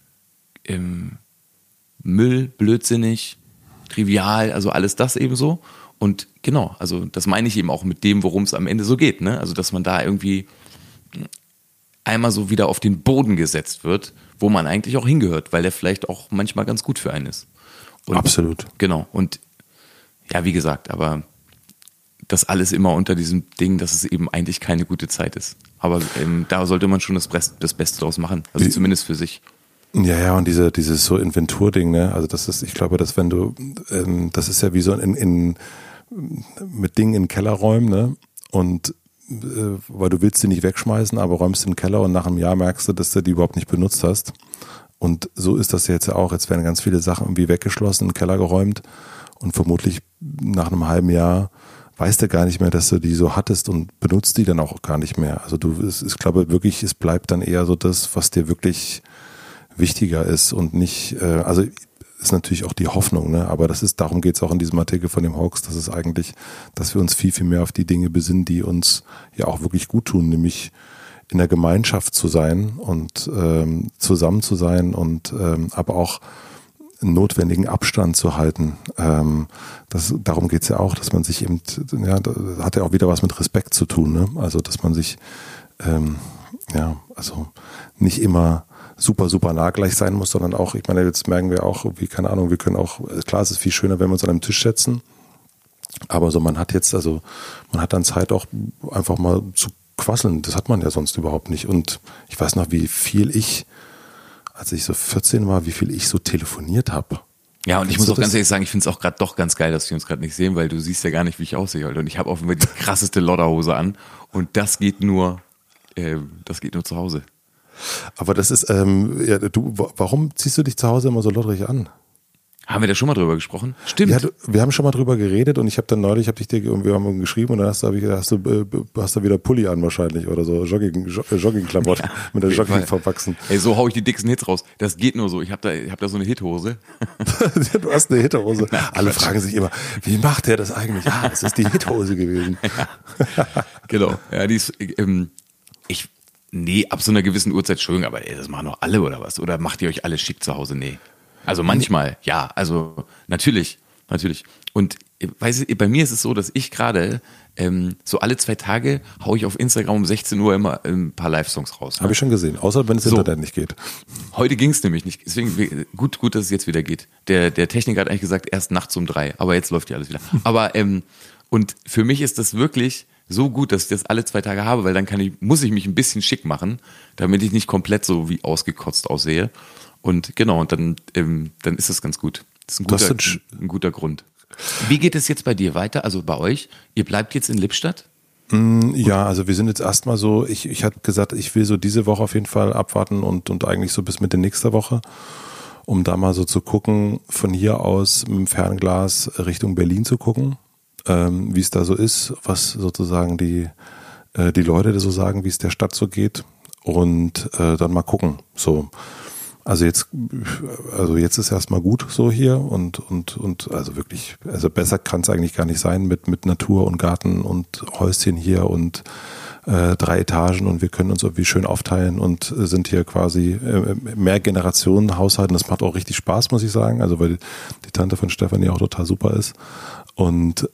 Müll, blödsinnig, trivial, also alles das eben so. Und genau, also das meine ich eben auch mit dem, worum es am Ende so geht, ne? Also dass man da irgendwie einmal so wieder auf den Boden gesetzt wird, wo man eigentlich auch hingehört, weil der vielleicht auch manchmal ganz gut für einen ist. Und absolut. Genau. Und ja, wie gesagt, aber das alles immer unter diesem Ding, dass es eben eigentlich keine gute Zeit ist. Aber da sollte man schon das Beste draus machen, also zumindest für sich. Ja, und dieses so Inventurding, ne? Also das ist, ich glaube, dass wenn du, das ist ja wie so mit Dingen in Kellerräumen, ne? Und weil du willst sie nicht wegschmeißen, aber räumst in den Keller und nach einem Jahr merkst du, dass du die überhaupt nicht benutzt hast. Und so ist das jetzt ja auch. Jetzt werden ganz viele Sachen irgendwie weggeschlossen, in den Keller geräumt und vermutlich nach einem halben Jahr weißt du gar nicht mehr, dass du die so hattest und benutzt die dann auch gar nicht mehr. Also ich glaube wirklich, es bleibt dann eher so das, was dir wirklich wichtiger ist und nicht, also ist natürlich auch die Hoffnung, ne? Aber darum geht es auch in diesem Artikel von dem Hawks, dass wir uns viel, viel mehr auf die Dinge besinnen, die uns ja auch wirklich gut tun, nämlich in der Gemeinschaft zu sein und zusammen zu sein und aber auch einen notwendigen Abstand zu halten. Darum geht's ja auch, dass man sich eben, ja, da hat ja auch wieder was mit Respekt zu tun, ne? Also, dass man sich, also nicht immer super, super nah gleich sein muss, sondern auch, ich meine, jetzt merken wir auch, wie, keine Ahnung, wir können auch, klar, es ist viel schöner, wenn wir uns an einem Tisch setzen, aber so, man hat dann Zeit auch einfach mal zu quasseln, das hat man ja sonst überhaupt nicht. Und ich weiß noch, als ich so 14 war, wie viel ich so telefoniert habe. Ja, und ich muss auch ganz ehrlich sagen, ich finde es auch gerade doch ganz geil, dass wir uns gerade nicht sehen, weil du siehst ja gar nicht, wie ich aussehe heute. Und ich habe offenbar die krasseste Lodderhose an und das geht nur zu Hause. Aber das ist, warum ziehst du dich zu Hause immer so lodderig an? Haben wir da schon mal drüber gesprochen? Stimmt. Ja, wir haben schon mal drüber geredet und ich habe dann neulich, wir haben geschrieben und dann hast du wieder Pulli an wahrscheinlich oder so, Joggingklamotten mit der Jogging verwachsen. Ey, so hau ich die dicksten Hits raus. Das geht nur so. Ich hab da so eine Hithose. Du hast eine Hithose. Alle fragen sich immer, wie macht der das eigentlich? Ja, das ist die Hithose gewesen. Ja. Genau. Ja, die ist, ab so einer gewissen Uhrzeit, Entschuldigung, aber das machen doch alle oder was? Oder macht ihr euch alle schick zu Hause? Nee. Also manchmal, ja, also natürlich. Und weißt du, bei mir ist es so, dass ich gerade so alle 2 Tage haue ich auf Instagram um 16 Uhr immer ein paar Live-Songs raus. Habe ich schon gesehen, außer wenn es Internet nicht geht. Heute ging es nämlich nicht, deswegen gut, dass es jetzt wieder geht. Der Techniker hat eigentlich gesagt, erst nachts um 3, aber jetzt läuft ja alles wieder. Aber und für mich ist das wirklich so gut, dass ich das alle 2 Tage habe, weil dann muss ich mich ein bisschen schick machen, damit ich nicht komplett so wie ausgekotzt aussehe. Und genau, und dann ist das ganz gut. Das ist ein guter Grund. Wie geht es jetzt bei dir weiter, also bei euch? Ihr bleibt jetzt in Lippstadt? Ja, also wir sind jetzt erstmal so, ich hatte gesagt, ich will so diese Woche auf jeden Fall abwarten und eigentlich so bis Mitte nächster Woche, um da mal so zu gucken, von hier aus mit dem Fernglas Richtung Berlin zu gucken, wie es da so ist, was sozusagen die Leute so sagen, wie es der Stadt so geht und dann mal gucken, so. Also jetzt ist erstmal gut so hier und also wirklich, also besser kann es eigentlich gar nicht sein mit Natur und Garten und Häuschen hier und 3 Etagen und wir können uns irgendwie schön aufteilen und sind hier quasi mehr Generationen Haushalten. Das macht auch richtig Spaß, muss ich sagen. Also weil die Tante von Stefanie auch total super ist und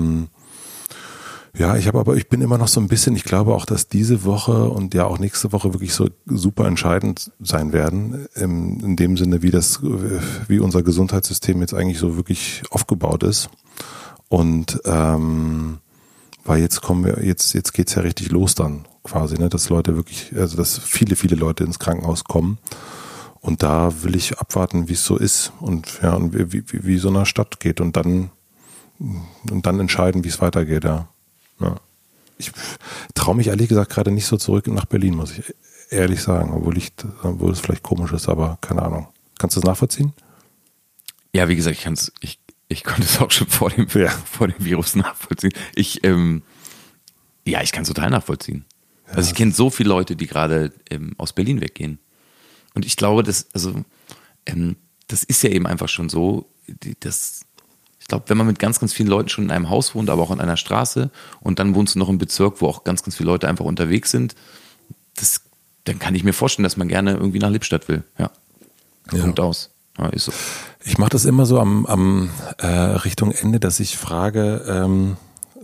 ja, ich bin immer noch so ein bisschen, ich glaube auch, dass diese Woche und ja auch nächste Woche wirklich so super entscheidend sein werden, in dem Sinne, wie unser Gesundheitssystem jetzt eigentlich so wirklich aufgebaut ist. Und weil jetzt geht's ja richtig los dann quasi, ne, dass Leute wirklich, also dass viele, viele Leute ins Krankenhaus kommen. Und da will ich abwarten, wie es so ist und ja, und wie so eine Stadt geht und dann entscheiden, wie es weitergeht, ja. Ja. Ich traue mich ehrlich gesagt gerade nicht so zurück nach Berlin, muss ich ehrlich sagen, obwohl es vielleicht komisch ist, aber keine Ahnung. Kannst du das nachvollziehen? Ja, wie gesagt, ich konnte es auch schon vor dem Virus nachvollziehen. Ich kann es total nachvollziehen. Ja. Also ich kenne so viele Leute, die gerade aus Berlin weggehen. Und ich glaube, das ist ja eben einfach schon so, ich glaube, wenn man mit ganz, ganz vielen Leuten schon in einem Haus wohnt, aber auch in einer Straße und dann wohnst du noch im Bezirk, wo auch ganz, ganz viele Leute einfach unterwegs sind, dann kann ich mir vorstellen, dass man gerne irgendwie nach Lippstadt will. Ja. Punkt aus. Ja, ist so. Ich mache das immer so am Richtung Ende, dass ich frage,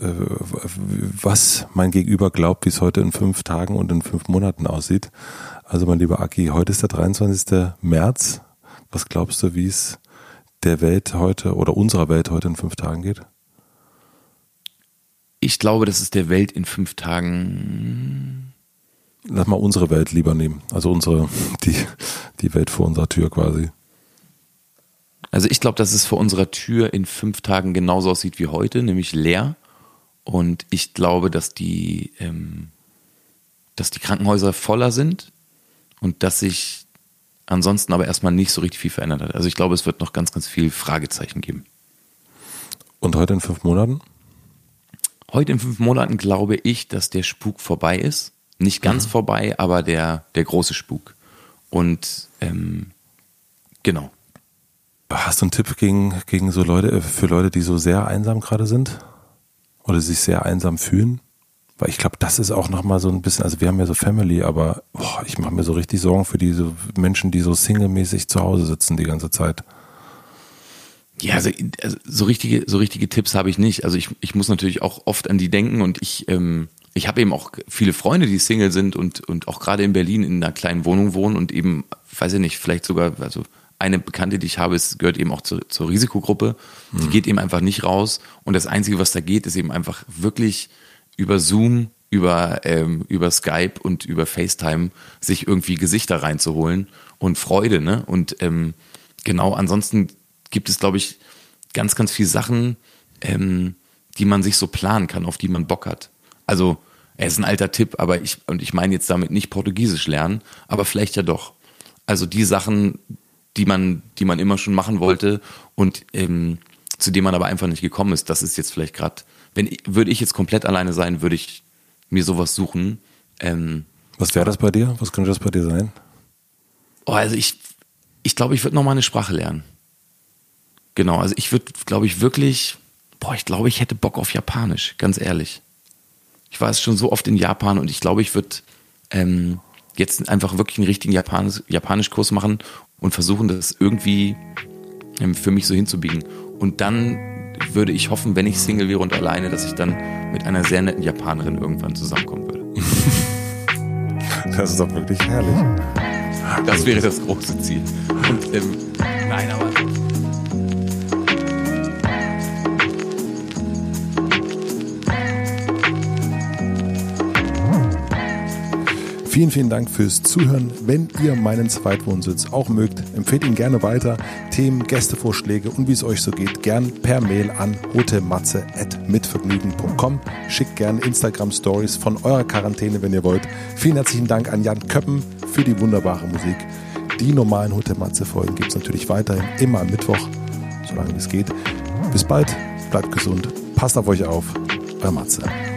was mein Gegenüber glaubt, wie es heute in 5 Tagen und in 5 Monaten aussieht. Also mein lieber Aki, heute ist der 23. März. Was glaubst du, wie es der Welt heute oder unserer Welt heute in 5 Tagen geht? Ich glaube, dass es der Welt in 5 Tagen... Lass mal unsere Welt lieber nehmen. Also die Welt vor unserer Tür quasi. Also ich glaube, dass es vor unserer Tür in 5 Tagen genauso aussieht wie heute, nämlich leer. Und ich glaube, dass die Krankenhäuser voller sind und dass sich ansonsten aber erstmal nicht so richtig viel verändert hat. Also ich glaube, es wird noch ganz, ganz viel Fragezeichen geben. Und heute in 5 Monaten? Heute in 5 Monaten glaube ich, dass der Spuk vorbei ist. Nicht ganz vorbei, aber der große Spuk. Und genau. Hast du einen Tipp gegen so Leute, für Leute, die so sehr einsam gerade sind? Oder sich sehr einsam fühlen? Weil ich glaube, das ist auch nochmal so ein bisschen, also wir haben ja so Family, aber ich mache mir so richtig Sorgen für diese Menschen, die so singlemäßig zu Hause sitzen die ganze Zeit. Ja, also so richtige Tipps habe ich nicht. Also ich muss natürlich auch oft an die denken und ich habe eben auch viele Freunde, die Single sind und auch gerade in Berlin in einer kleinen Wohnung wohnen und eben, weiß ich nicht, vielleicht sogar, also eine Bekannte, die ich habe, gehört eben auch zur Risikogruppe. Die geht eben einfach nicht raus und das Einzige, was da geht, ist eben einfach wirklich über Zoom, über Skype und über FaceTime sich irgendwie Gesichter reinzuholen und Freude, ne? Und genau, ansonsten gibt es, glaube ich, ganz, ganz viele Sachen, die man sich so planen kann, auf die man Bock hat. Also, er ist ein alter Tipp, aber ich meine jetzt damit nicht Portugiesisch lernen, aber vielleicht ja doch. Also die Sachen, die man immer schon machen wollte und zu denen man aber einfach nicht gekommen ist, das ist jetzt vielleicht gerade, würde ich jetzt komplett alleine sein, würde ich mir sowas suchen. Was wäre das bei dir? Was könnte das bei dir sein? Also ich glaube, ich würde nochmal eine Sprache lernen. Genau, also ich würde, glaube ich, wirklich, ich hätte Bock auf Japanisch, ganz ehrlich. Ich war jetzt schon so oft in Japan und ich glaube, ich würde jetzt einfach wirklich einen richtigen Japanischkurs machen und versuchen, das irgendwie für mich so hinzubiegen. Und dann würde ich hoffen, wenn ich Single wäre und alleine, dass ich dann mit einer sehr netten Japanerin irgendwann zusammenkommen würde. Das ist doch wirklich herrlich. Das wäre das große Ziel. Und nein, aber... Vielen, vielen Dank fürs Zuhören. Wenn ihr meinen Zweitwohnsitz auch mögt, empfehlt ihn gerne weiter. Themen, Gästevorschläge und wie es euch so geht, gern per Mail an hotematze@mitvergnügen.com. Schickt gerne Instagram-Stories von eurer Quarantäne, wenn ihr wollt. Vielen herzlichen Dank an Jan Köppen für die wunderbare Musik. Die normalen Hotematze-Folgen gibt es natürlich weiterhin immer am Mittwoch, solange es geht. Bis bald, bleibt gesund, passt auf euch auf. Euer Matze.